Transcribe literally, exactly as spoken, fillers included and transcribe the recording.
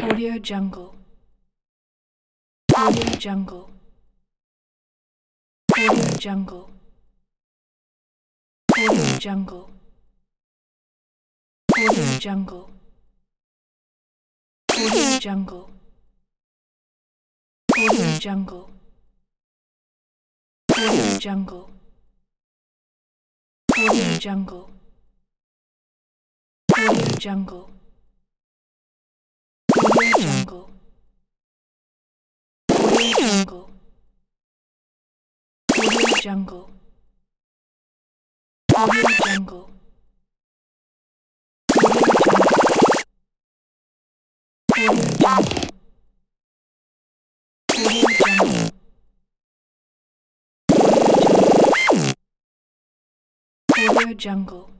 Audio Jungle. Audio Jungle. Audio Jungle. Audio Jungle. Audio Jungle. Audio Jungle. Audio Jungle. Audio Jungle. Audio Jungle. Audio Jungle. Audio Jungle. Audio Jungle. Audio Jungle. Audio Jungle. Audio Jungle. Audio Jungle. Audio Jungle. Audio Jungle.